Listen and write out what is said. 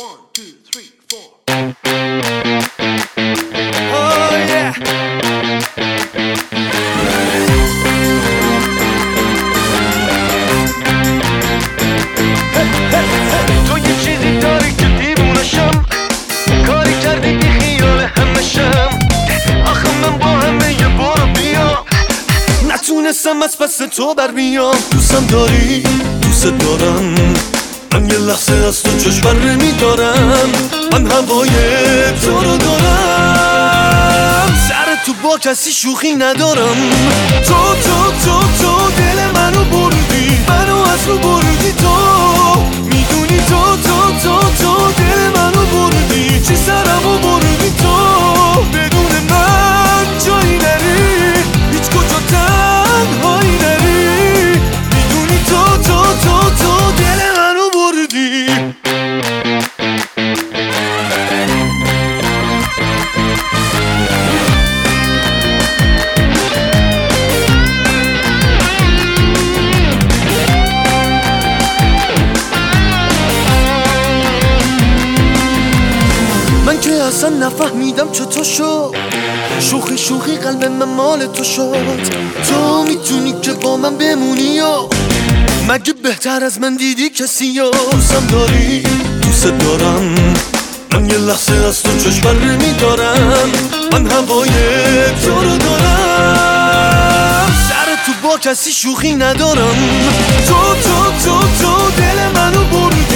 1 2 3 4 Oh yeah تو یه چیزی داری که دیوونشم کاری کردی بی خیال همشم آخه من با همه یه برو بیا نتونستم از پس تو بر بیام دوستم داری دوست دارم من یه لحظه از تو چشم بر نمیدارم من هوای تو رو دارم سر تو با کسی شوخی ندارم تو دل منو بردی منو از رو بردی تو میدونی تو دل منو بردی چی سرمو بردی تو بدون من جایی نری هیچ کجا تنهایی نری میدونی تو دل منو بردی من که اصلا نفهمیدم چطور شد شوخی قلب من مال تو شد تو میتونی که با من بمونی یا مگه بهتر از من دیدی کسی یا دوستم داری دوست دارم من یه لحظه از تو چشم بر نمیدارم من هوای تو رو دارم سر تو با کسی شوخی ندارم تو دل منو بردی